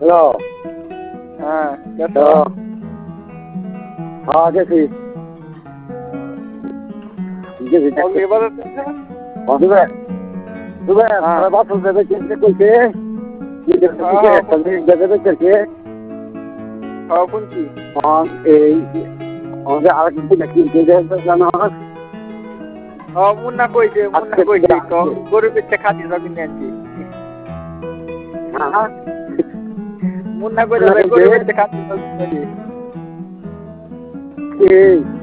Hello. হ্যাঁ hello. হ্যাঁ গেছি গেছি এবার দুবে দুবে হ্যাঁ। বাসল দেবে চিনতে কইছে দেবে করছে শুনছি এই আমাদের আর কিছু কিনতে জানা মুন্না কইছে গরু পেটে খাতি যাবি আনছি মুন্না কইছে গরু পেটে খাতি যাবি